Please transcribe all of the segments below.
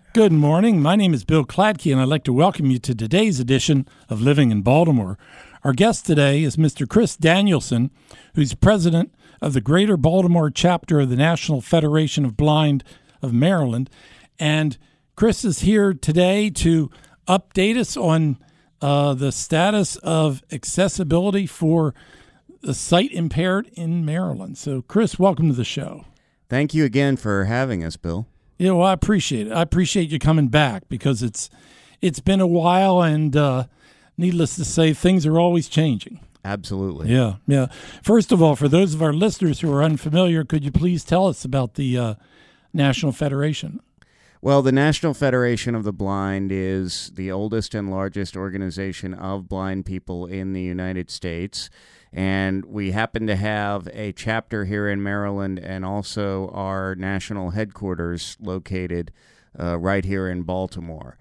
Good morning. My name is Bill Kladke, and I'd like to welcome you to today's edition of Living in Baltimore. Our guest today is Mr. Chris Danielson, who's president of the Greater Baltimore chapter of the National Federation of Blind of Maryland. And Chris is here today to update us on the status of accessibility for the sight impaired in Maryland. So, Chris, welcome to the show. Thank you again for having us, Bill. Yeah, well, I appreciate it. I appreciate you coming back because it's been a while, and needless to say, things are always changing. Absolutely. Yeah. First of all, for those of our listeners who are unfamiliar, could you please tell us about the National Federation? Well, the National Federation of the Blind is the oldest and largest organization of blind people in the United States. And we happen to have a chapter here in Maryland and also our national headquarters located right here in Baltimore.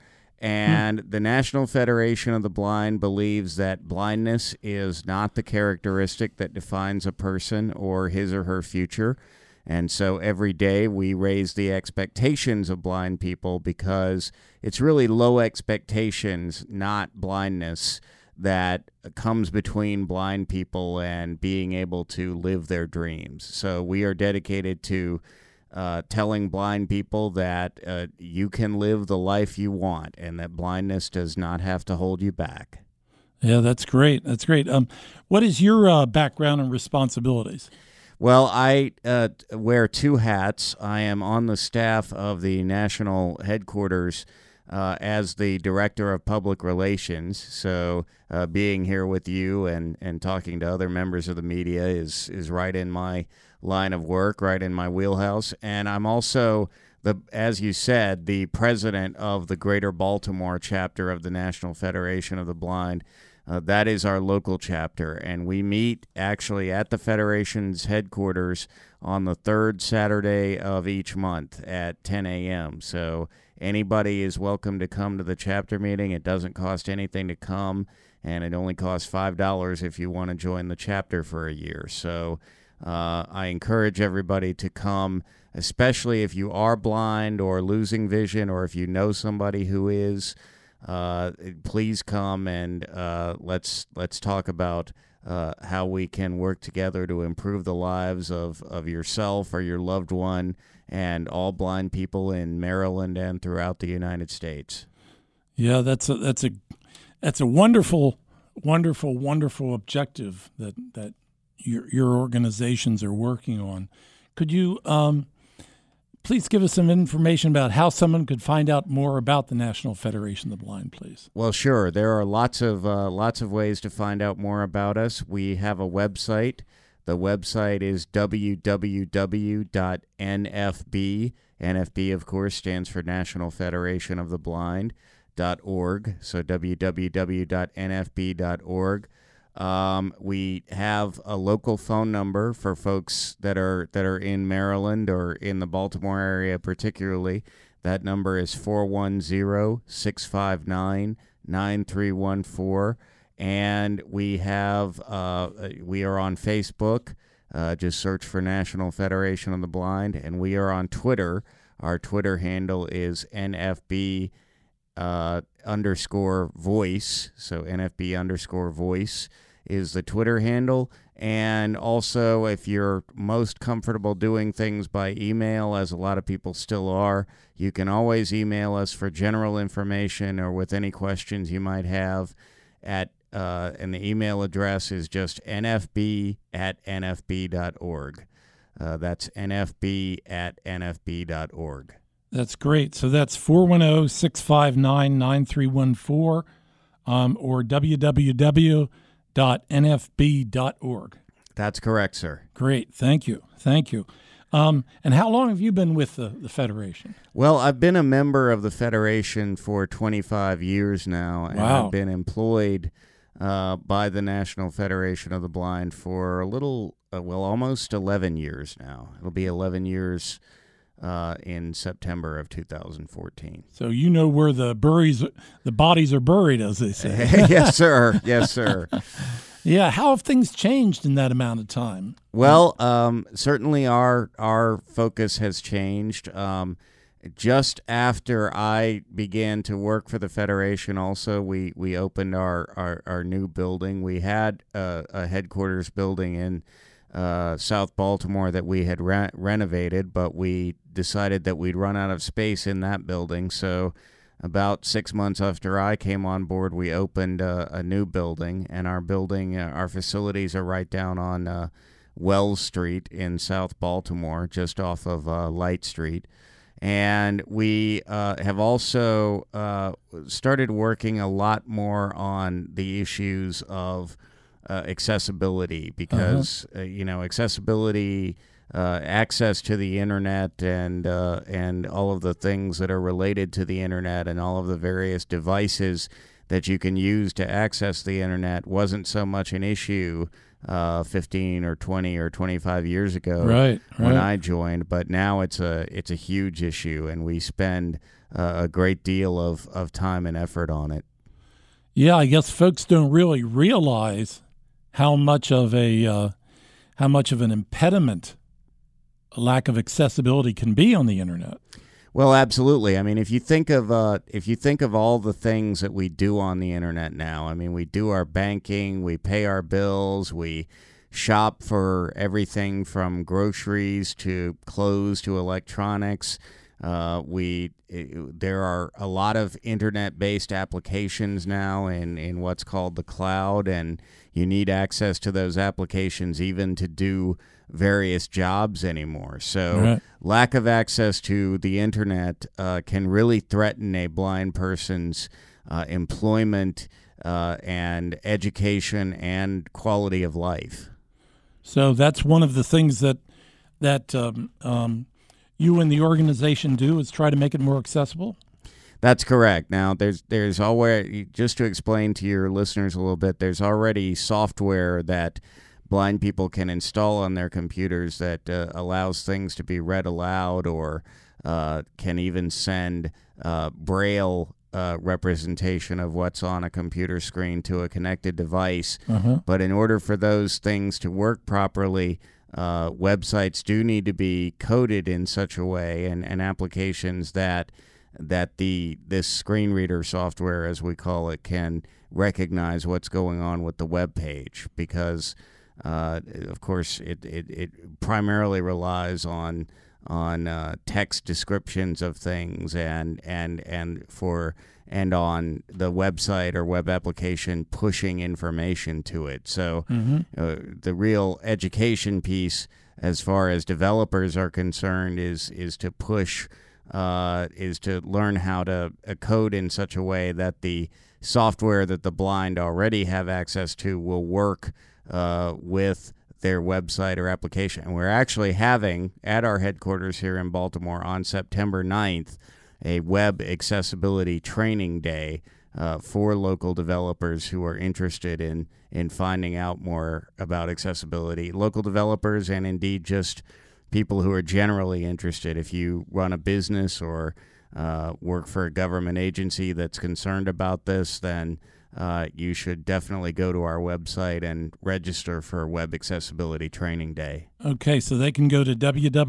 And the National Federation of the Blind believes that blindness is not the characteristic that defines a person or his or her future. And so every day we raise the expectations of blind people because it's really low expectations, not blindness, that comes between blind people and being able to live their dreams. So we are dedicated to telling blind people that you can live the life you want and that blindness does not have to hold you back. Yeah, that's great. That's great. What is your background and responsibilities? Well, I wear two hats. I am on the staff of the national headquarters as the director of public relations. So being here with you and talking to other members of the media is right in my line of work, right in my wheelhouse. And I'm also, as you said, the president of the Greater Baltimore chapter of the National Federation of the Blind. That is our local chapter, and we meet actually at the Federation's headquarters on the third Saturday of each month at 10 a.m. So anybody is welcome to come to the chapter meeting. It doesn't cost anything to come, and it only costs $5 if you want to join the chapter for a year. So I encourage everybody to come, especially if you are blind or losing vision, or if you know somebody who is. Please come and let's talk about how we can work together to improve the lives of yourself or your loved one and all blind people in Maryland and throughout the United States. Yeah, that's a wonderful objective that your organizations are working on. Could you please give us some information about how someone could find out more about the National Federation of the Blind, please? Well, sure. There are lots of ways to find out more about us. We have a website. The website is www.nfb. NFB, of course, stands for National Federation of the Blind .org. So www.nfb.org. We have a local phone number for folks that are in Maryland or in the Baltimore area particularly. That number is 410-659-9314. And we are on Facebook. Just search for National Federation of the Blind. And we are on Twitter. Our Twitter handle is NFB _voice. So NFB _voice is the Twitter handle. And also, if you're most comfortable doing things by email, as a lot of people still are, you can always email us for general information or with any questions you might have and the email address is just nfb@nfb.org. That's nfb@nfb.org. That's great. So that's 410-659-9314 or www.nfb.org. That's correct, sir. Great. Thank you. And how long have you been with the Federation? Well, I've been a member of the Federation for 25 years now, and Wow. I've been employed by the National Federation of the Blind for almost 11 years now. It'll be 11 years in September of 2014. So you know where the bodies are buried, as they say. Yes, sir. Yes, sir. Yeah. How have things changed in that amount of time? Well, certainly our focus has changed. just after I began to work for the Federation, also, we opened our new building. We had a headquarters building in South Baltimore that we had renovated, but we decided that we'd run out of space in that building. So about 6 months after I came on board, we opened a new building, and our building, our facilities are right down on Wells Street in South Baltimore, just off of Light Street. And we have also started working a lot more on the issues of accessibility, because accessibility, access to the internet, and all of the things that are related to the internet, and all of the various devices that you can use to access the internet wasn't so much an issue 15 or 20 or 25 years ago when I joined, but now it's a huge issue, and we spend a great deal of time and effort on it. Yeah, I guess folks don't really realize how much of an impediment a lack of accessibility can be on the internet. Well, absolutely. I mean, if you think of all the things that we do on the internet now, I mean, we do our banking, we pay our bills, we shop for everything from groceries to clothes to electronics. There are a lot of internet-based applications now in what's called the cloud, and you need access to those applications even to do various jobs anymore. So lack of access to the internet can really threaten a blind person's employment and education and quality of life. So that's one of the things that you and the organization do, is try to make it more accessible? That's correct. Now, there's already, just to explain to your listeners a little bit, there's already software that blind people can install on their computers that allows things to be read aloud, or can even send Braille representation of what's on a computer screen to a connected device. But in order for those things to work properly, websites do need to be coded in such a way, and applications that this screen reader software, as we call it, can recognize what's going on with the web page, because of course it primarily relies on text descriptions of things, and on the website or web application pushing information to it. So the real education piece, as far as developers are concerned, is to push, is to learn how to code in such a way that the software that the blind already have access to will work with their website or application. And we're actually having, at our headquarters here in Baltimore, on September 9th, a web accessibility training day for local developers who are interested in finding out more about accessibility. Local developers, and indeed just people who are generally interested. If you run a business or work for a government agency that's concerned about this, then you should definitely go to our website and register for Web Accessibility Training Day. Okay, so they can go to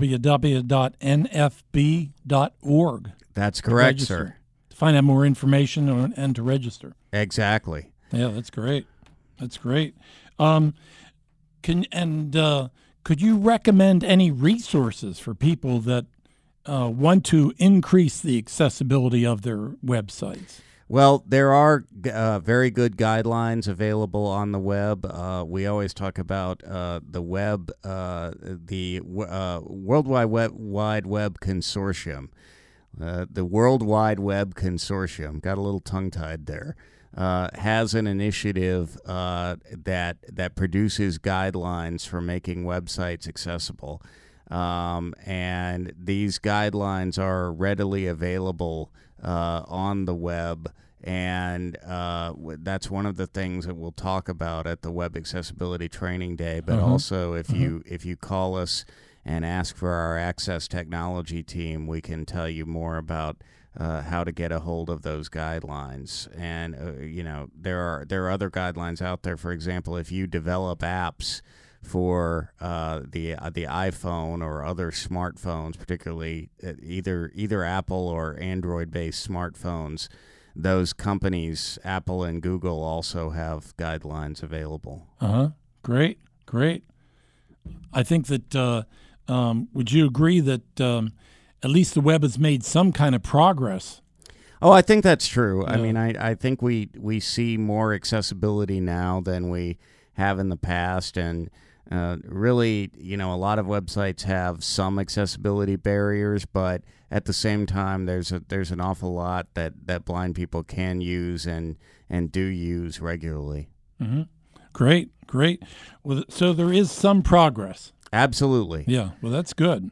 www.nfb.org. That's correct, sir. To find out more information and to register. Exactly. Yeah, that's great. That's great. Could you recommend any resources for people that want to increase the accessibility of their websites? Well, there are very good guidelines available on the web. We always talk about the web, the World Wide Web Consortium. The World Wide Web Consortium, got a little tongue-tied there, has an initiative that produces guidelines for making websites accessible. And these guidelines are readily available on the web, and that's one of the things that we'll talk about at the Web Accessibility Training Day. But also, if you call us and ask for our Access Technology team, we can tell you more about how to get a hold of those guidelines. And there are other guidelines out there. For example, if you develop apps for the iPhone or other smartphones, particularly either Apple or Android-based smartphones. Those companies, Apple and Google, also have guidelines available. Great. I think that would you agree that at least the web has made some kind of progress? Oh, I think that's true. Yeah. I mean, I think we see more accessibility now than we have in the past, and really, a lot of websites have some accessibility barriers, but at the same time, there's an awful lot that blind people can use and do use regularly. Mm-hmm. Great. Well, so there is some progress. Absolutely. Yeah. Well, that's good.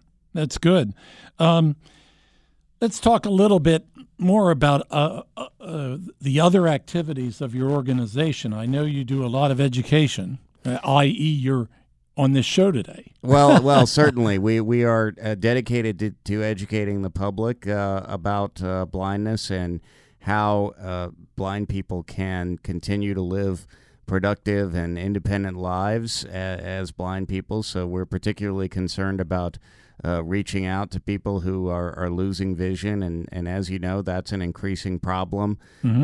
Let's talk a little bit more about the other activities of your organization. I know you do a lot of education, i.e., you're on this show today. Well, certainly. We are dedicated to educating the public about blindness and how blind people can continue to live productive and independent lives as blind people. So we're particularly concerned about reaching out to people who are losing vision, and as you know, that's an increasing problem.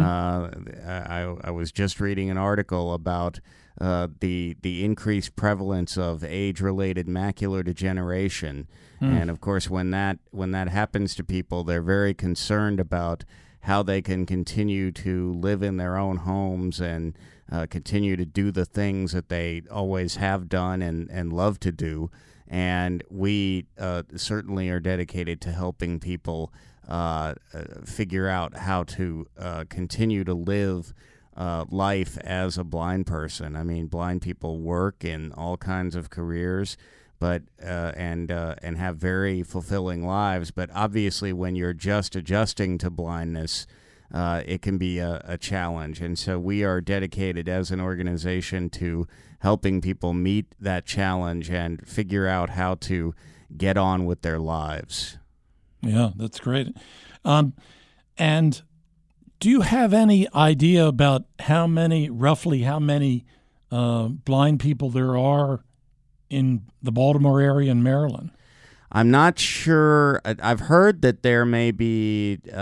I was just reading an article about the increased prevalence of age-related macular degeneration, and of course, when that happens to people, they're very concerned about how they can continue to live in their own homes and continue to do the things that they always have done and love to do. And we certainly are dedicated to helping people figure out how to continue to live life as a blind person. I mean, blind people work in all kinds of careers, but and have very fulfilling lives. But obviously, when you're just adjusting to blindness, it can be a challenge. And so we are dedicated as an organization to helping people meet that challenge and figure out how to get on with their lives. Yeah, that's great. And do you have any idea about roughly how many blind people there are in the Baltimore area in Maryland? I'm not sure. I've heard that there may be, there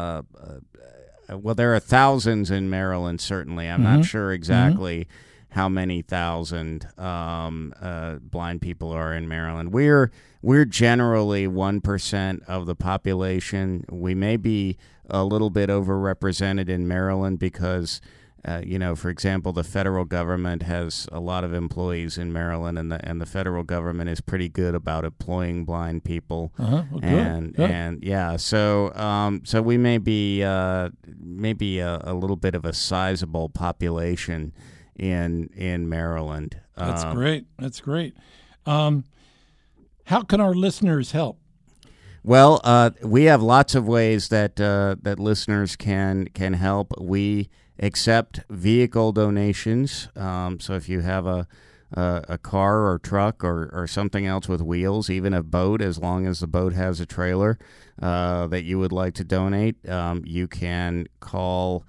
are thousands in Maryland, certainly. I'm not sure exactly how many thousand blind people are in Maryland. We're generally 1% of the population. We may be a little bit overrepresented in Maryland because, for example, the federal government has a lot of employees in Maryland, and the federal government is pretty good about employing blind people. Well, good. So we may be a little bit of a sizable population in Maryland. That's great. How can our listeners help? Well, we have lots of ways that listeners can help. We accept vehicle donations. So if you have a car or truck or something else with wheels, even a boat, as long as the boat has a trailer that you would like to donate, you can call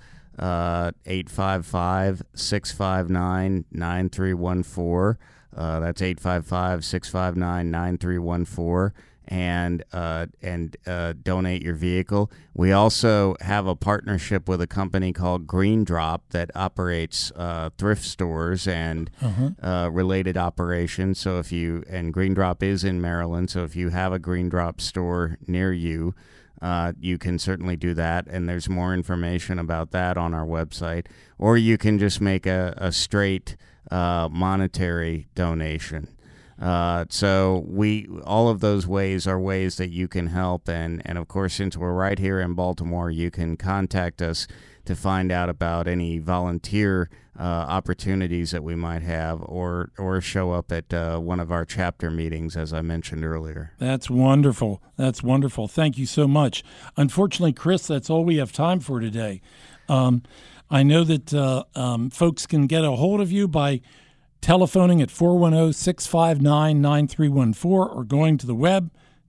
855-659-9314. That's 855-659-9314. And donate your vehicle. We also have a partnership with a company called Green Drop that operates thrift stores and related operations. So and Green Drop is in Maryland, so if you have a Green Drop store near you, you can certainly do that, and there's more information about that on our website. Or you can just make a straight monetary donation. So all of those ways are ways that you can help, and of course, since we're right here in Baltimore, you can contact us to find out about any volunteer opportunities that we might have, or show up at one of our chapter meetings, as I mentioned earlier. That's wonderful. Thank you so much. Unfortunately, Chris, that's all we have time for today. I know that folks can get a hold of you by telephoning at 410-659-9314 or going to the web,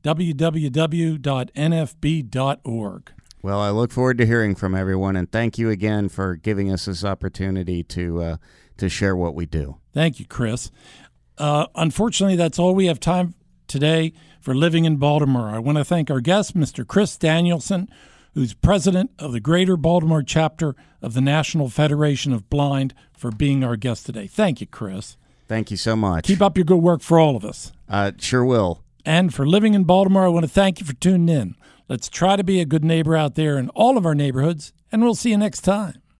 www.nfb.org. Well, I look forward to hearing from everyone, and thank you again for giving us this opportunity to share what we do. Thank you, Chris. Unfortunately, that's all we have time today for Living in Baltimore. I want to thank our guest, Mr. Chris Danielson, who's president of the Greater Baltimore chapter of the National Federation of Blind, for being our guest today. Thank you, Chris. Thank you so much. Keep up your good work for all of us. Sure will. And for Living in Baltimore, I want to thank you for tuning in. Let's try to be a good neighbor out there in all of our neighborhoods, and we'll see you next time.